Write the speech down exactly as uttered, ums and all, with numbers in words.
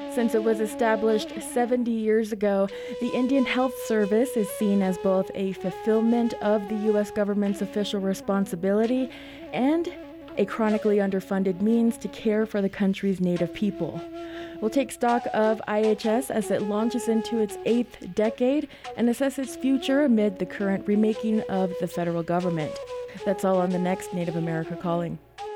Since it was established seventy years ago, the Indian Health Service is seen as both a fulfillment of the U S government's official responsibility and a chronically underfunded means to care for the country's native people. We'll take stock of I H S as it launches into its eighth decade and assess its future amid the current remaking of the federal government. That's all on the next Native America Calling.